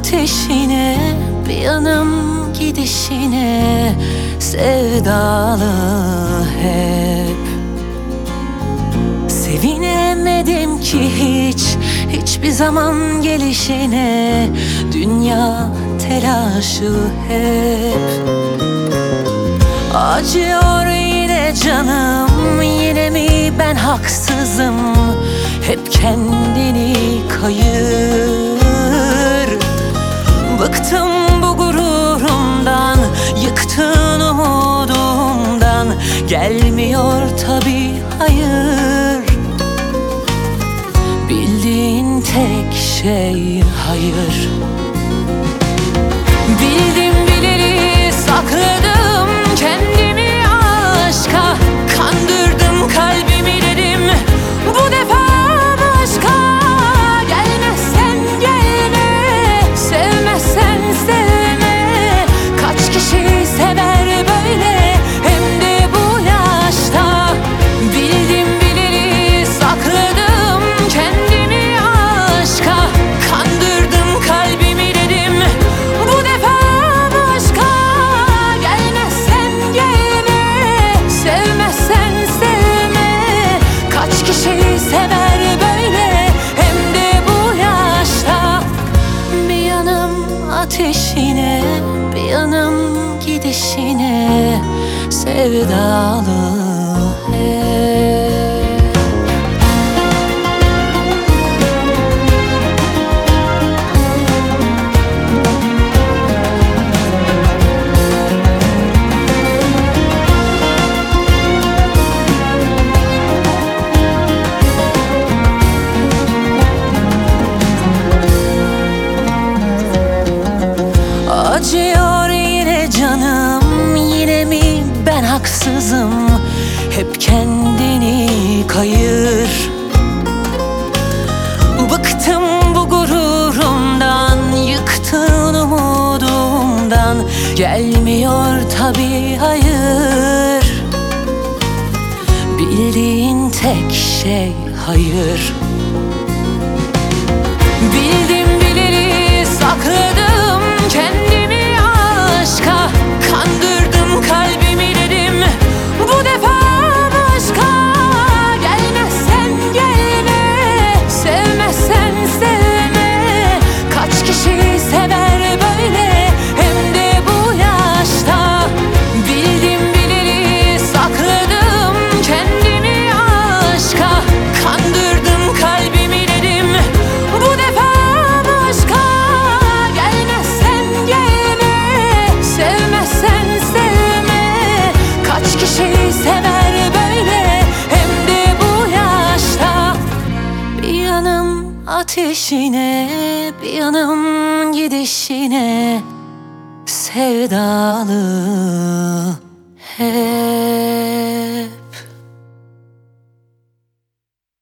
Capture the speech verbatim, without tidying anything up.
ateşine, bir yanım gidişine sevdalı hep. Sevinemedim ki hiç, hiçbir zaman gelişine, dünya telaşı hep. Acıyor yine canım, yine mi ben haksızım? Hep kendini kayır. Bıktım bu gururumdan, yıktın umudumdan. Gelmiyor tabi hayır, bildiğin tek şey hayır. Bildim bileli sakladım kendimi aşka, kandırdım kalbimi dedim bu defa başka. Gelmezsen gelme, sevmezsen sevme. Kaç kişi sever böyle, hem de bu yaşta. Bildim bileli sakladım kendimi aşka, kandırdım kalbimi dedim bu defa başka. Gelmezsen gelme, sevmezsen sevme. Kaç kişi sever böyle, hem de bu yaşta. Bir yanım ateşine, bir yanım gidişine sevdalı hep. Acıyor yine canım, yine mi ben haksızım? Hep kendini kayır. Bıktım bu gururumdan, yıktın umudumdan. Gelmiyor tabi hayır, bildiğin tek şey hayır. Bildim bileli sakladım kendimi aşka, kandırdım kalbimi dedim bu defa başka. Gelmezsen gelme, sevmezsen sevme. Kaç kişi sever böyle, hem de bu yaşta. Bildim bileli sakladım kendimi aşka, kandırdım kalbimi dedim bu defa başka. Gelmezsen gelme, sevmezsen sevme. Kaç kişi sever böyle, hem de bu yaşta. Bir yanım ateşine, bir yanım gidişine sevdalı hep.